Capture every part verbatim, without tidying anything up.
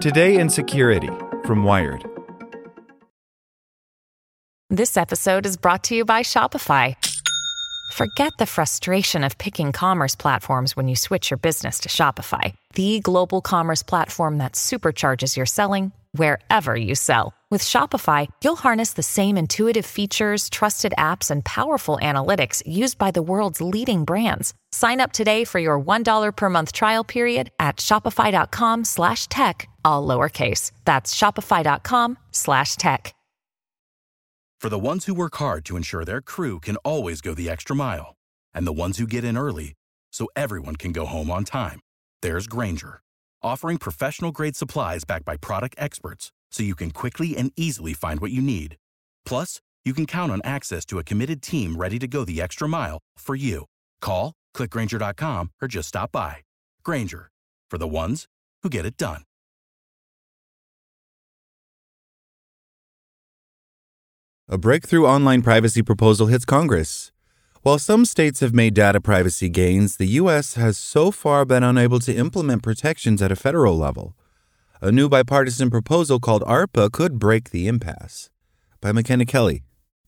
Today in Security from Wired. This episode is brought to you by Shopify. Forget the frustration of picking commerce platforms when you switch your business to Shopify, the global commerce platform that supercharges your selling wherever you sell. With Shopify, you'll harness the same intuitive features, trusted apps, and powerful analytics used by the world's leading brands. Sign up today for your one dollar per month trial period at shopify.com slash tech, all lowercase. That's shopify.com slash tech. For the ones who work hard to ensure their crew can always go the extra mile, and the ones who get in early so everyone can go home on time, there's Grainger, offering professional-grade supplies backed by product experts so you can quickly and easily find what you need. Plus, you can count on access to a committed team ready to go the extra mile for you. Call, click Grainger dot com, or just stop by. Grainger, for the ones who get it done. A breakthrough online privacy proposal hits Congress. While some states have made data privacy gains, the U S has so far been unable to implement protections at a federal level. A new bipartisan proposal called ARPA could break the impasse. By McKenna Kelly.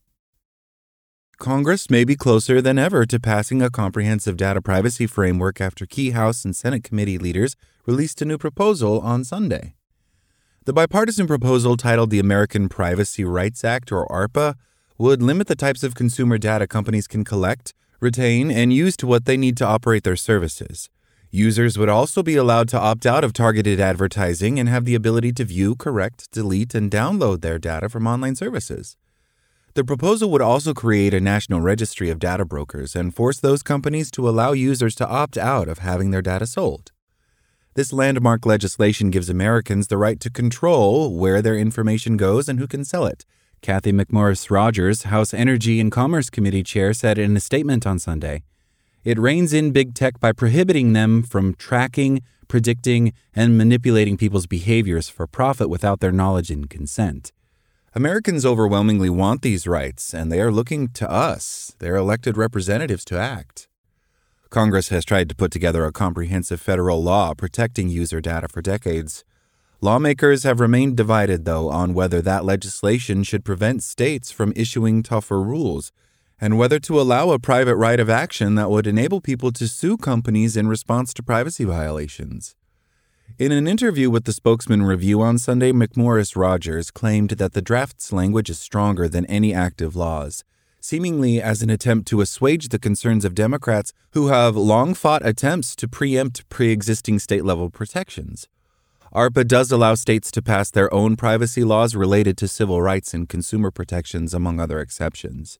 Congress may be closer than ever to passing a comprehensive data privacy framework after key House and Senate committee leaders released a new proposal on Sunday. The bipartisan proposal, titled the American Privacy Rights Act, or ARPA, would limit the types of consumer data companies can collect, retain, and use to what they need to operate their services. Users would also be allowed to opt out of targeted advertising and have the ability to view, correct, delete, and download their data from online services. The proposal would also create a national registry of data brokers and force those companies to allow users to opt out of having their data sold. This landmark legislation gives Americans the right to control where their information goes and who can sell it, Cathy McMorris Rodgers, House Energy and Commerce Committee Chair, said in a statement on Sunday. It reins in big tech by prohibiting them from tracking, predicting, and manipulating people's behaviors for profit without their knowledge and consent. Americans overwhelmingly want these rights, and they are looking to us, their elected representatives, to act. Congress has tried to put together a comprehensive federal law protecting user data for decades. Lawmakers have remained divided, though, on whether that legislation should prevent states from issuing tougher rules, and whether to allow a private right of action that would enable people to sue companies in response to privacy violations. In an interview with the Spokesman Review on Sunday, McMorris Rodgers claimed that the draft's language is stronger than any active laws, seemingly as an attempt to assuage the concerns of Democrats who have long fought attempts to preempt pre-existing state-level protections. ARPA does allow states to pass their own privacy laws related to civil rights and consumer protections, among other exceptions.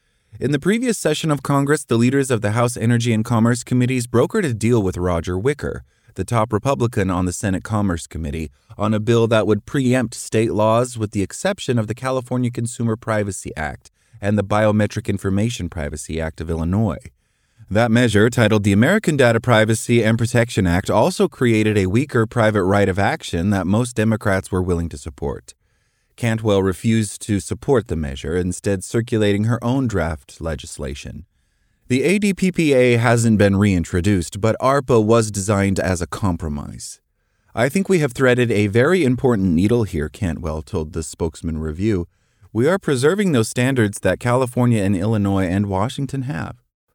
In the previous session of Congress, the leaders of the House Energy and Commerce Committees brokered a deal with Roger Wicker, the top Republican on the Senate Commerce Committee, on a bill that would preempt state laws with the exception of the California Consumer Privacy Act and the Biometric Information Privacy Act of Illinois. That measure, titled the American Data Privacy and Protection Act, also created a weaker private right of action that most Democrats were willing to support. Cantwell refused to support the measure, instead circulating her own draft legislation. The A D P P A hasn't been reintroduced, but ARPA was designed as a compromise. I think we have threaded a very important needle here, Cantwell told the Spokesman Review. We are preserving those standards that California and Illinois and Washington have.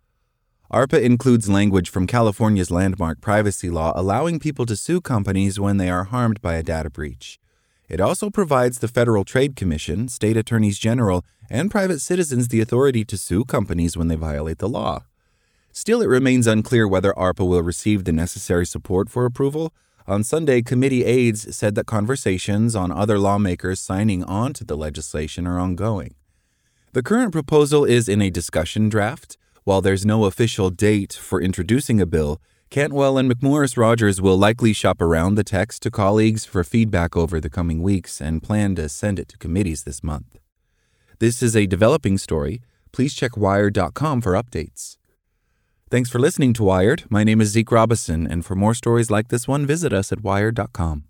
ARPA includes language from California's landmark privacy law allowing people to sue companies when they are harmed by a data breach. It also provides the Federal Trade Commission, state attorneys general, and private citizens the authority to sue companies when they violate the law. Still, it remains unclear whether ARPA will receive the necessary support for approval. On Sunday, committee aides said that conversations on other lawmakers signing on to the legislation are ongoing. The current proposal is in a discussion draft. While there's no official date for introducing a bill, Cantwell and McMorris Rodgers will likely shop around the text to colleagues for feedback over the coming weeks and plan to send it to committees this month. This is a developing story. Please check wired dot com for updates. Thanks for listening to Wired. My name is Zeke Robison, and for more stories like this one, visit us at wired dot com.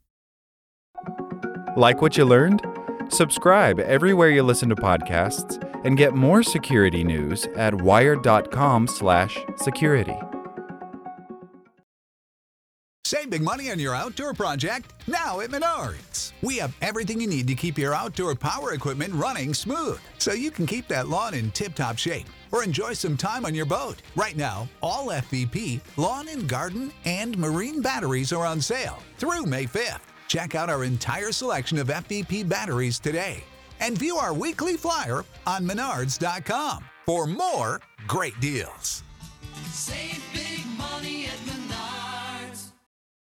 Like what you learned? Subscribe everywhere you listen to podcasts and get more security news at wired dot com slash security. Save big money on your outdoor project now at Menards. We have everything you need to keep your outdoor power equipment running smooth, so you can keep that lawn in tip-top shape or enjoy some time on your boat. Right now, all F V P, lawn and garden, and marine batteries are on sale through May fifth. Check out our entire selection of F V P batteries today and view our weekly flyer on menards dot com for more great deals. Save big money at Menards.